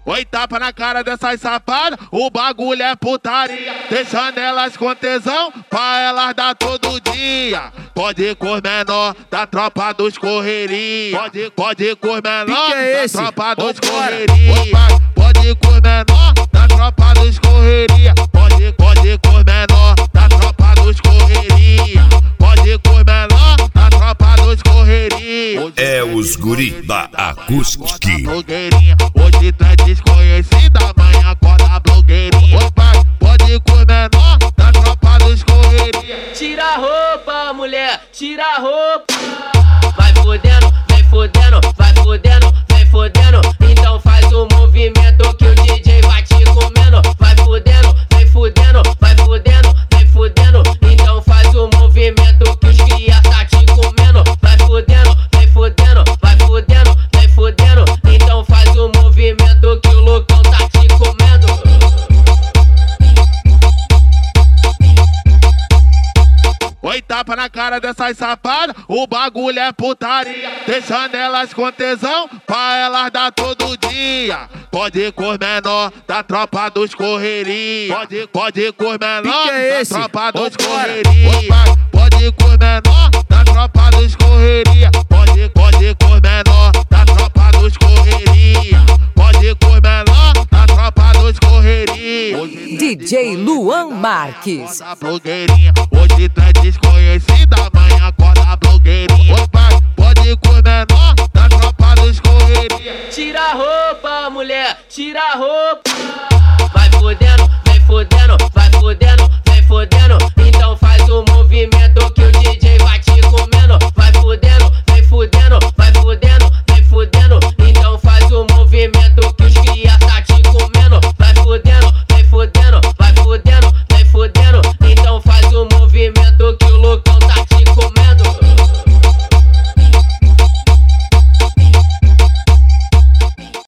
Oi, tapa na cara dessas safadas, o bagulho é putaria. Deixando elas com tesão, pra elas dar todo dia. Pode ir com os menor da tropa dos correria. Pode ir com os menor da tropa dos correria. Pode ir com os menor da tropa dos correria. Pode ir com os menor da tropa dos correria. Pode ir com os menor da tropa dos correria. É os guri da Acústica. Hoje tu é desconhecida, amanhã acorda blogueirinha. Pode ir com os menor da tropa dos correria. Tira a roupa, mulher, tira a roupa. Vai fodendo, vem fodendo, vai fodendo, vem fodendo. Então faz o movimento que o DJ vai te comendo. Vai fodendo, vem fodendo, vai fodendo, vem fodendo. Então faz o movimento que os cria tá te comendo. Vai fodendo, vem fodendo, vai fodendo, vem fodendo. Então faz o movimento que o loucão tá te comendo. Oi, tapa na cara dessas safadas, o bagulho é putaria. Deixando elas com tesão, pra elas dar todo dia. Pode ir com os menor da tropa dos correria. Pode ir com os menor da tropa dos correria. Pode ir com os menor da tropa dos correria. Pode ir com os menor da tropa dos correria. Pode ir com os menor da tropa dos correria. DJ Luan Marques. Hoje tu é desconhecida, amanhã acorda blogueirinha. Pode ir com os menor da tropa dos correria. Tira a roupa, mulher, tira a roupa. Vai fodendo, vem fodendo, vai fodendo, vem fodendo.